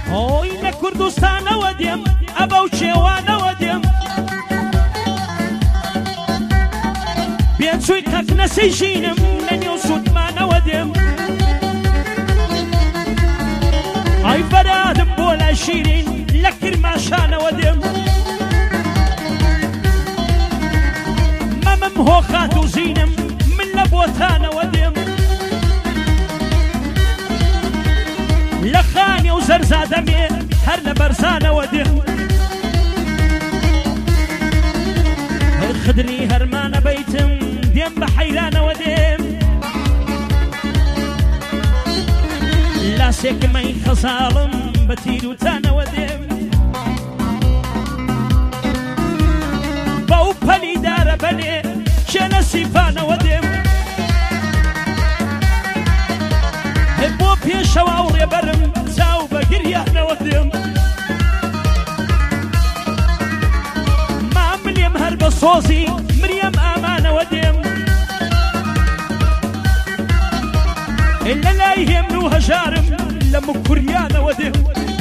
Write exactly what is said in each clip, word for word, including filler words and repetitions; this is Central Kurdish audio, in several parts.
ئۆی لە کوردستانەوە دێم ئەبەو چێوانەوە دێم بێچووی کەک نەسەیژینم لە نێو سوودمانەوە دێم ئای بەرادم بۆ لای شیرین لە کرماشانەوە دێم مەمم هۆخات و زینم من لە بۆتانەوە دێم لە خانێ و زەرزادەمێ هەر لە بەرزانەوە دێم خدری هەرمانە بەیتم دێم بە حەیرانەوە دێم لاسێکمەی خەزاڵم بە تیروتانەوە دێم بەو پەلیدارە بەلێ چێنە سیفانەوە دێم بۆ پێشەوە و ڕێبەرم چاو بە گریانەوە دێم ماملێم هەر بە سۆزی مریم ئامانەوە دێم لە لای هێمن و هەژارم لە مکوریانەوە دێم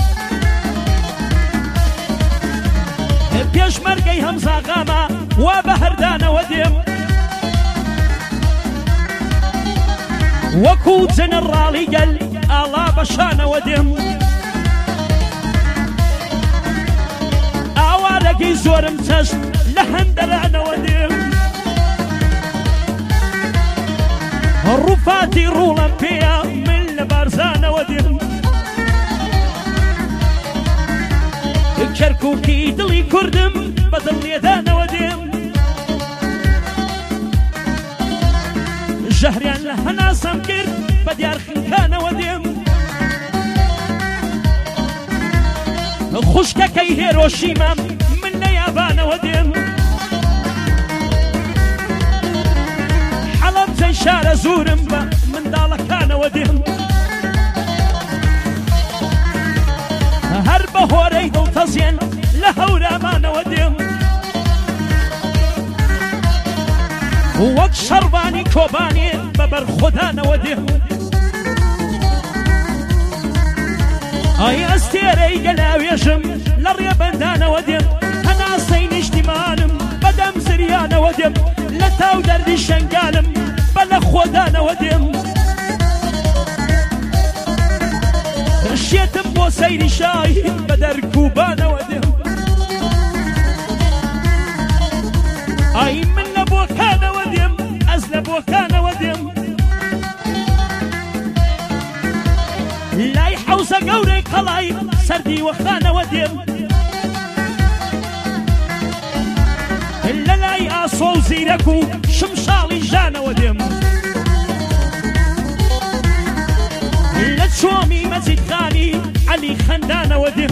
پێشمەرگەی هەمزاغامە وا بە هەردانەوە دێم وەکو جەنەڕاڵی گەل ئاڵا بەشانەوە دێم ئاوارەگەی زۆرم چەشت لە هەندەرانەوە دێم ڕووفاتی ڕوڵەم پێیە من لە بارزانەوە دێم کەرکووکی دڵی کوردم بە دڵێدانەوە دێم ژەهریان لە هەناسەم کرد بە دیارخنکانەوە دێم خوشکەکەی هێرۆشیمام من لە یابانەوە دێم حەڵەبجەی شارە زورم بە منداڵەکانەوە دێم هەر بە هۆرەی دڵتەزیێن لە هەورامانەوە دێم وەک شەڕبانی کۆبانێ بە بەرخۆدانەوە دێم ئای ئەستێرەی گەلاوێژم لە ڕێبەندانەوە دێم هەناسەی نیشتیمانم بەدەم زریانەوە دێم لە تاو دەردی شەنگالم بە لە خۆدانەوە دێم شێتم بۆ سەیری شای بە دەرکوبانەوە دێم ئای من لە بۆکانەوە دێم ئەس لە بۆکانەوە دێم لای حەوزە گەورەی قەڵای سەردی وەخانەوە دێم لە لای ئاسۆ و زیرەک و شمشاڵی ژانەوە دێم لە چۆمی مەجیدخانی عەلی خەندانەوە دێم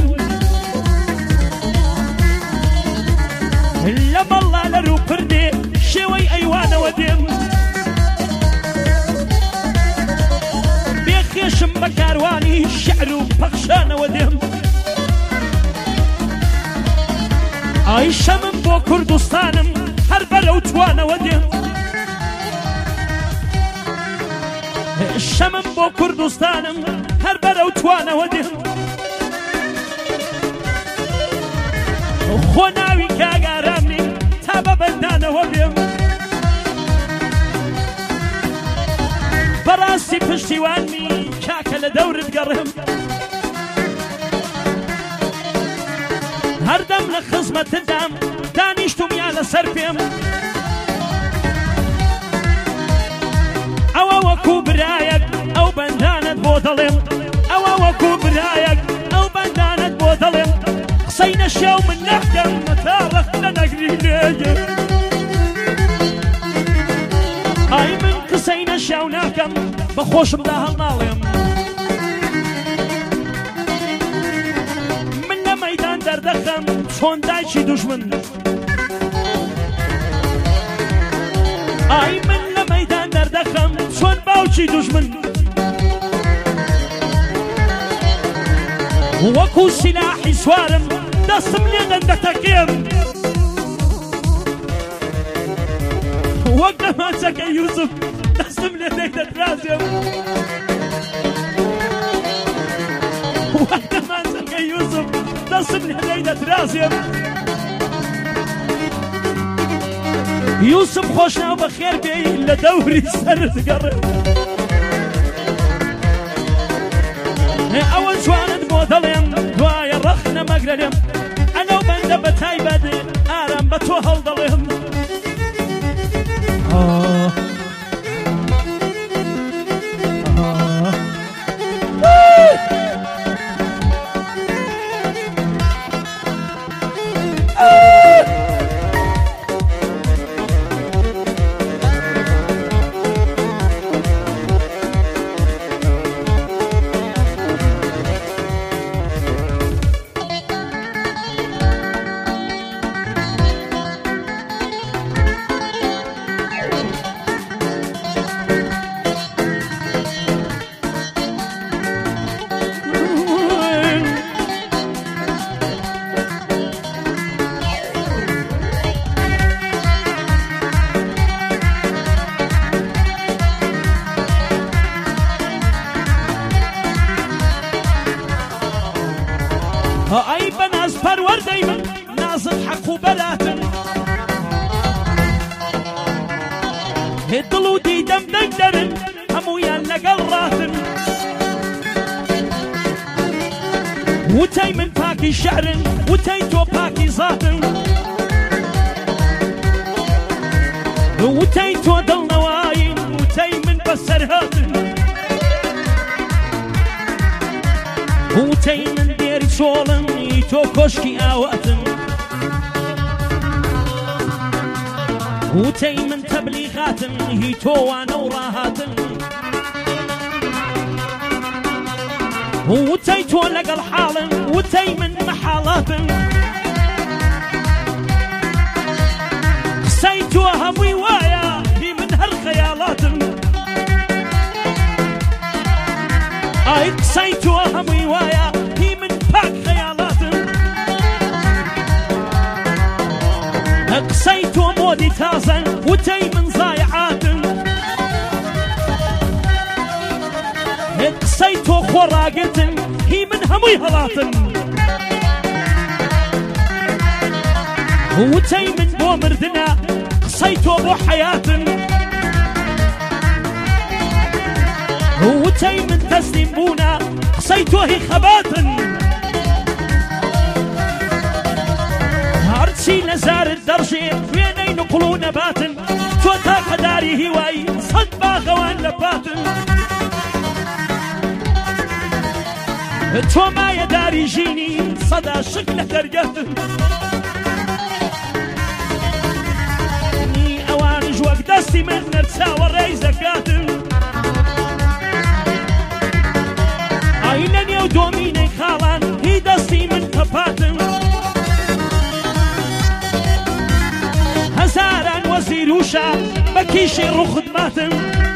لە مەڵا لە ڕووپردێ شێوەی ئەیوانەوە دێم بێخێشم بە کاروانی شعر و پەخشانەوە دێم ئای شەمم بۆ کوردستانم هەر بەرەو توانەوە دێم شەمم بۆ کوردستانم هەر بەرەو توانەوە دێم خۆ ناوی کاگارامنی تا بە بەندانەوە بێم بەڕاستی پشتیوانی کاکە لە دەورت گەڕم هەردەم لە خزمەتتدام دانیشتم یا لەسەر پێم ئەوە وەکو برایەک ئەو بەندانت بۆ دەڵێم ئەوە وەکو برایەک ئەو بەندانت بۆ دەڵێم قسەی نەشێو من نەکەم مەتاڕەخ لە نەگری لێگەم ئای من قسەی نەشێو ناکەم بە خۆشمدا هەڵناڵێم من لە مەیدان دەردەخەم چۆن دایکی دوژمن ئای من لە مەیدان دەردەخەم چۆن باوکی دوژمن وەکو سیلاحی سوارم دەستم لێ دەندەتەکێم وەک دەماچەکەی یوسف دەستم لێ دەیدەدرازێم وەک دەماچەکەی لە درازێم یوسف خۆشناو بە خێر بێی لە دەوری سەرگەڕێ ئەوە جوانت بۆ دەڵێم دوایە ڕەخ نەمەگرێم ئەنەو بەندە بە تایبەت ئارام بە تۆ هەڵدەڵێم ئەی بەناز پەروەردەی من نازت حەق و بەلاتن هێ دڵ و دیدەم دەنگ دەرن هەموویان لەگەڵ ڕاتن وتەی من پاکی شەعرن وتەی تۆ پاکی زاتن وتەی تۆ دڵنەواین وتەی من بەسەر هاتن وتەی من دێری چۆڵن تۆ کۆشکی ئاواتن وتەی من تەبلیغاتن هی تۆوانە و ڕاهاتن وتەی تۆ لەگەڵ حاڵن وتەی من مەحاڵاتن قسەی تۆ هەمووی وایە هی من هەر خەیاڵاتن ئای قسەی تۆ هەمووی وایە هی من پاک خەیاڵاتن قسەی تۆ مۆدی تازەن وتەی من زایعاتن قسەی تۆ خۆڕاگرتن هی من هەمووی هەڵاتن وتەی من بۆ مردنە قسەی تۆ بۆ حەیاتن وتەی من تەسلیم بوونە قسەی تۆ هی خەباتن هەرچی لە زارت دەڕژێ وێنەی نوقڵ و نەباتن تۆ تاقەداری هیوایی سەد باغەوان لە پاتن تۆ مایەداری ژینی سەدا شک لە دەرگەتن ئەوانش وەک دەستی من نەرچاوە ڕێی زەکاتن ئای لە نێو دۆمینەی خاڵان هی دەستی من کەپاتن هەزاران وەزیر و شا بە کیشی ڕووخدماتن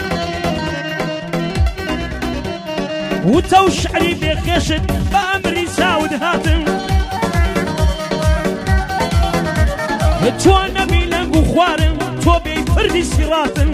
وتە و شعری بێخێشت بە ئەمری چاود هاتن تۆ نەبی لەنگ و خوارن تۆ بێی پردی سیڕاتن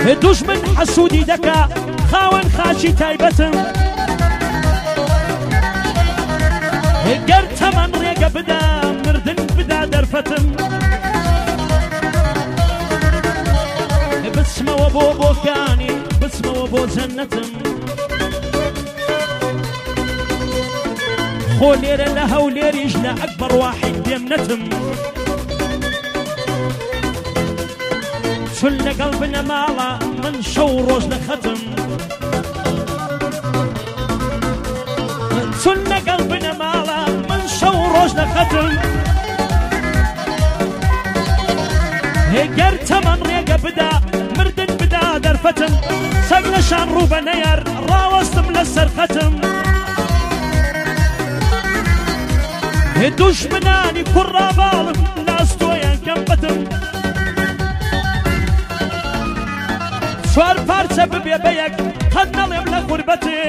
دوژمن حەسوودی دەکا خاوەن خاچی تایبەتم گەر تەمەن ڕێگە بدا مردن بدا دەرفەتم بچمەوە بۆ بۆکانی بچمەوە بۆ جەننەتم خۆ لێرە لە هەولێریش لە ئەکبەر واحید دێمنەتم چون لەگەڵ بنە ماڵە من شەو ڕۆژ لە خەتم چون لەگەڵ بنە ماڵە من شەو ڕۆژ لە خەتم هێگەر تەمەن ڕێگە بدا مردن بدا دەرفەتم سەگ لەشان ڕوو بە نەیار ڕاوەستم لە سەرخەتم دوژمنانی کوڕاباڵم لاستۆیان کەمبەتم چوار پارچە ببێ بە یەک قەت نەڵێم لە غوربەتێ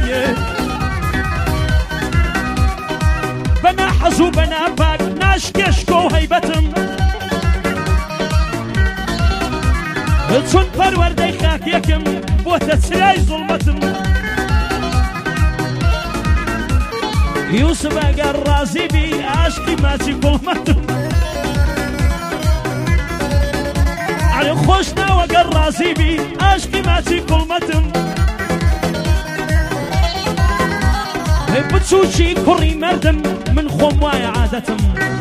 بە ناحەزوو بە ناپاک ناشکێشکۆ و هەیبەتم چون پەروەردەی خاکێکم بۆتە چرای زوڵمەتم یوسف ئەگەر ڕازی بی ئاشکی ماچی کوڵمەتم ئەرێ خۆش ناوە گەر ڕازی بی ئاشکی ماچی کوڵمەتم بچووکی کوڕی مەردم من خۆم وایە عادەتم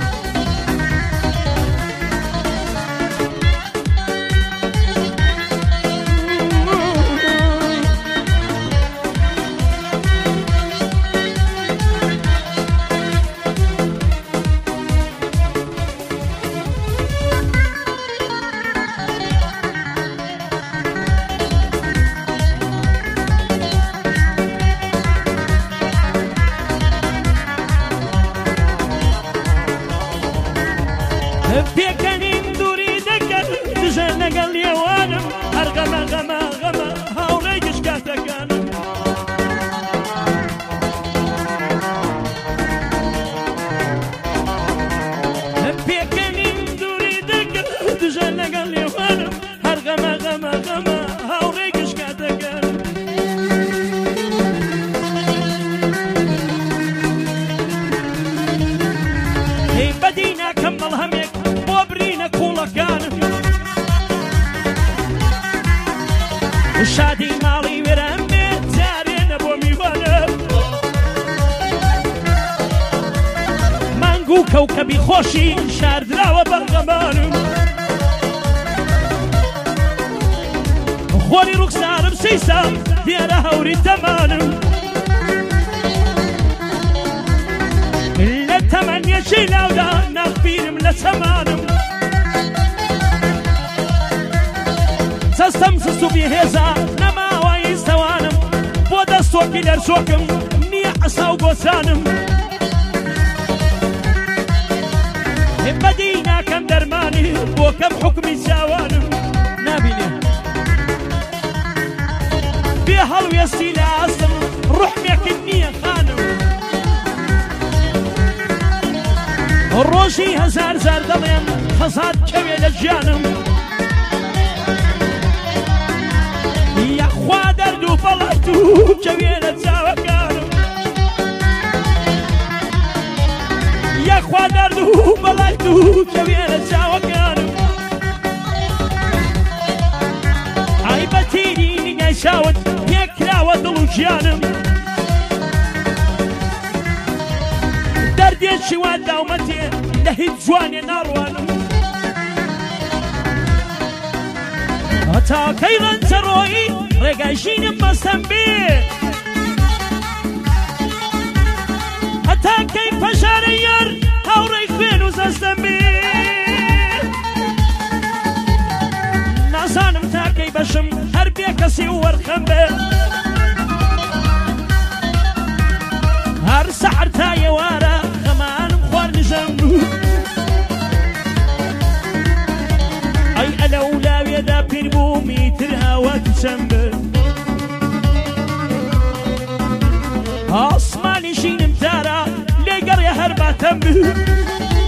پێکەنین دووری دەکەن دژە لەگەڵ لێوانم هەر غەمە غەمە غەمە هاوڕێی گشتکاتەکانم پێکەنین دووری دەکەن دژە لەگەڵ لێوانم هەر غەمە غەمە غەمە هاوڕێی گشتکاتەکانم هی بەدی ناکەم بەڵهەمێک شادی ماڵی وێرەمێ جارێ نەبۆ میوانە مانگ و کەوکەبی خۆشی شاردراوە بەرغەمانم خۆری ڕوخسارم سەیسام دیارە هەوری تەمانم لە تەمەنیەکی لاودا ناخبیرم لە چەمانم سەستەم سست و بێهێزە نەماوای سەوانم بۆ دەستۆکی لەرزۆکم نییە ئەسا و گۆسانم بەدی ناکەم دەرمانی بۆ کەم حوکمی چاوانم نابینێ بێ هەڵوێستی لە ئاستم ڕوحمێکم نییە خانم ڕۆژی هەزار زار دەڵێم هەزار کەوێ لە ژیانم یەخوا دەرد و بەڵات و کەوێ لە چاوەکانم یەخوا دەرد و بەڵات و کەوێ لە چاوەکانم ئای بە تیری نیگای چاوت پێکراوە دڵ و ژیانم دەردێکی وا داومەتێ لە هیچ جوانێ ناڕوانم هەتاکەی ڕەنجەڕۆیی ڕێگای ژینم مەستەم بێ هەتاکەی پەژارە یار هاوڕێی خوێن و زەستەم بێ نازانم تاکەی بەشم هەر بێ کەسی و وەرخەم بێ هەر سەحر تا ئێوارە غەمانم خوارد نژەم ئەی ئەلە ولاوێدا پیر بوومی تر هاواتی چەند بێ ئاسمانی ژینم دارە لێگەڕێ هەر باتەم بێ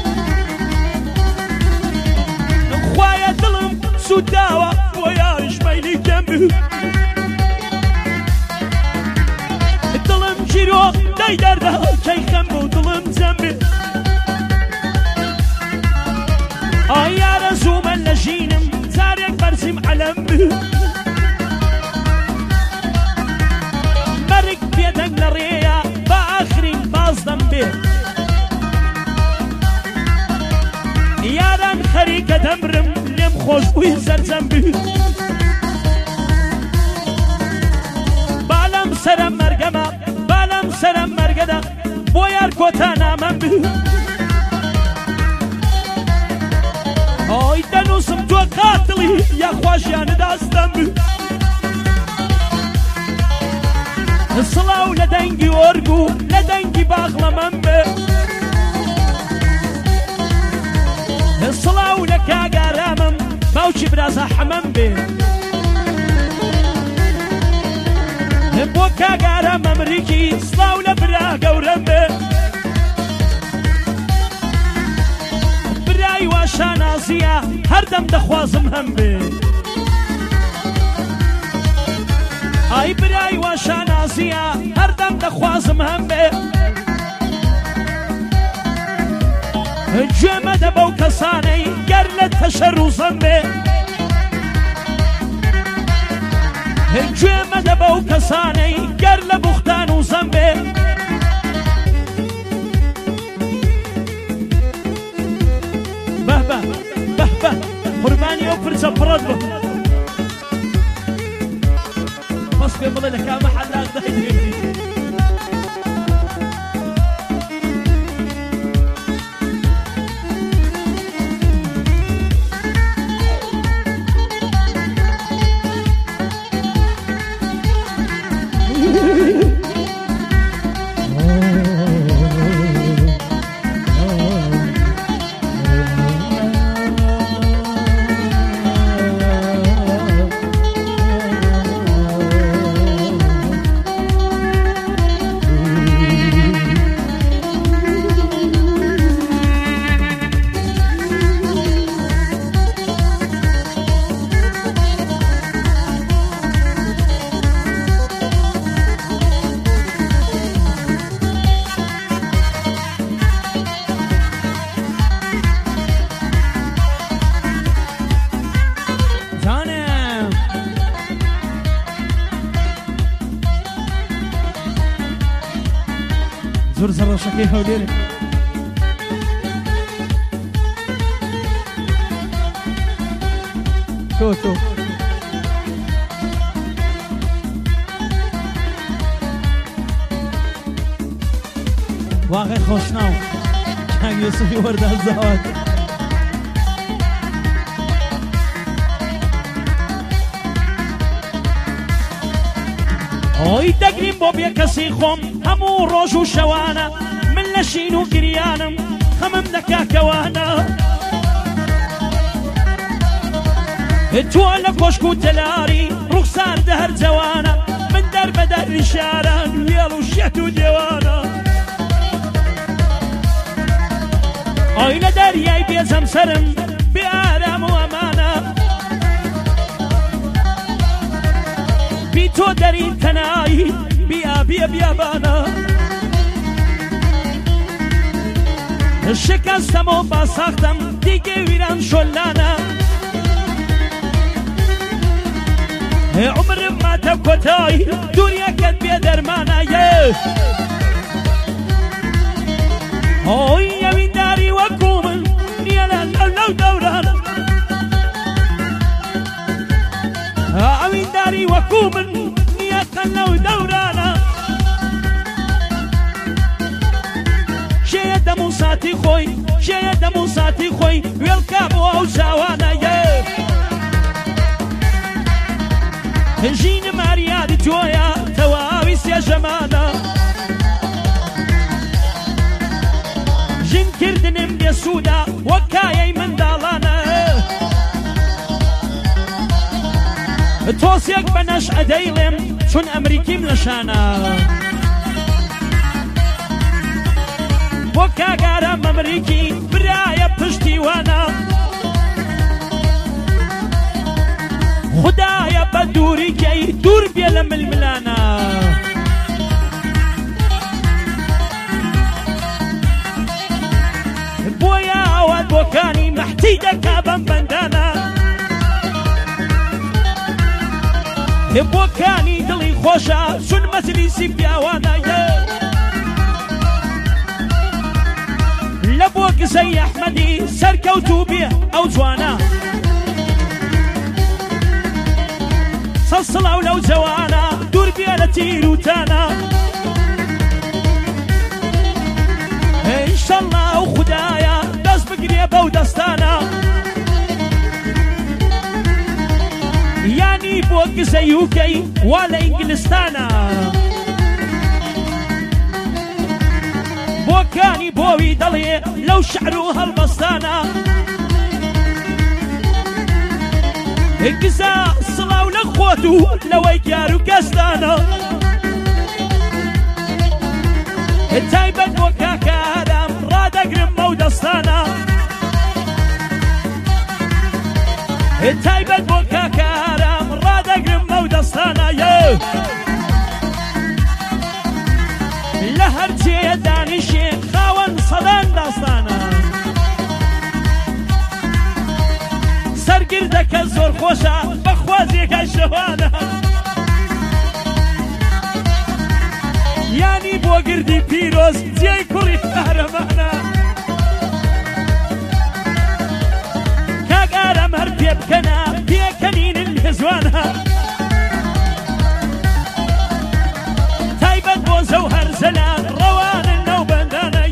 خوایە دڵم سووداوە بۆ یاریش مایلی کەم دڵم گیرۆ دەی دەردا کەی خەم بوو دڵم جەمبێ ئای یارە زوومە لە ژینم جارێک بەرزیم عەلەم بێ مەرگ بێدەنگ لە ڕێیە بە ئاخرین بازدەم بێ یاران خەریکە دەمرم لێم خۆش بووی زەرجەم بێ بالام سەرم مەرگەمە بالام سەرم مەرگەدا بۆ یار کۆتا نامەم بێ ئۆی دەنووسم تۆ قاتڵی یاخوا ژیانە داستەم بێ سڵاو لە دەنگی ئۆرگ و لە دەنگی باغڵەمەم بێ سڵاو لە کاگارامم باوکی برازە حەمەم بێ بۆ کاگارە مەمریکی سڵاو لە برا گەورەم بێ برای وا شانازیە هەردەم دەخوازم هەم بێ ئای برای وا شانازیە هەردەم دەخوازم هەم بێ گوێمەدە بەو کەسانەی گەر لە تەشەڕوزەم بێ گوێمەدە بەو کەسانەی گەر لە بوختان و زەم بێ بەهبە بەهبە قوربانی ئەو پرچە پڕەت بە بەس پێ بڵێ لە کامە حەلاق دایدێتی زۆر زەڕەشەکەی هەولێرە تۆ تۆ واقعی خۆشناو کاک یوسفی وەردا زاوات ئۆی دەگریم بۆ بێ کەسی خۆم هەموو ڕۆژ و شەوانە من لە شین و گریانم خەمم دەکا کەوانە تۆ لە کۆشک و تەلاری ڕوخسار دە هەر جەوانە من دەربەدەری شاران وێڵ و شێت و دێوانە ئۆی لە دەریای بێزەم سەرم بێ ئارام و ئەمانە بی تۆ دەری تەنایی بیا بیا بیابانە شکستم و باساختم دیگه ویران شلانە عمرم ماتە کۆتایی دووریەکەت بێ دەرمانە ئۆی ئەوینداری وەکو من نییە لەو لەو دەورانە ئەوینداری وەکو من نییە قەن لەو دەورانە شێیە دەم و ساتی خۆی شێیە دەم و ساتی خۆی وێڵکا بۆ ئەو چاوانە ژینە ماریادی تۆیە تەواوی سێ ژەمانە ژینکردنم بێسوودە وەک کایەی منداڵانە تۆسێک بە نەش ئەدەیڵێم چون ئەمریکیم لە شانە بۆ کاگارە ئەمریکی برایە پشتیوانە خدایە بێ لە ململانە بۆیە ئاوات بۆکانی مەحتی دەکا بەم بەندانە بۆکانی دڵی خۆشە چون مەجلیسی پیاوانە لە بۆ گزەی ئەحمەدی سەرکەوتوو بێ ئەو جوانە سەد سڵاو لەو جەوانە دوور بێ لە تیروتانە ئینشەڵڵا ئەو خودایە دەست بگرێ بەو دەستانە یانی بۆ گزەی وکەی وا لە ئینگلستانە بۆکانی بۆوی دەڵێ لەو شعر و هەڵبەستانە گزە سڵاو لە خۆت و لەوەی گیار و گەستانە تایبەت بۆ کاکارم ڕادەگرم بەو دەستانە تایبەت بۆ کاکارم ڕادەگرم بەو دەستانە لە هەرچێ دانیشێ خاوەن سەدان داستانە سەرگردەکە زۆر خۆشە بەخوازێکە شەوانە یانی بۆ گردی پیرۆز جێی کوڕی قارەمانە کاگارەم هەر پێ بکەنە پێکەنینن هێزوانە تایبەت بۆ زەوهەر زەلال ڕەوانن نەو بەندانە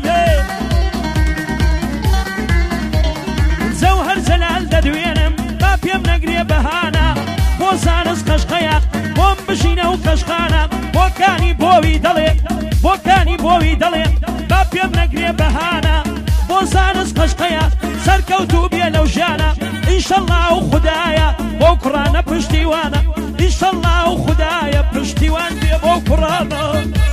زەوهەر زەلال دەدوێنم با پێم نەگرێ بەهانە بۆ زانست قەشقەیە بۆم بژینە و کەشخانە بۆکانی بۆوی دەڵێ بۆکانی بۆوی دەڵێ با پێم نەگرێ بەهانە بۆ زانست قەشقەیە سەرکەوتوو بێ لەو ژیانە ئینشەڵڵا و خودایە بۆ کوڕانە پشتیوانە ئینشەڵڵا و خودایە پشتیوان بێ بۆ کوڕانە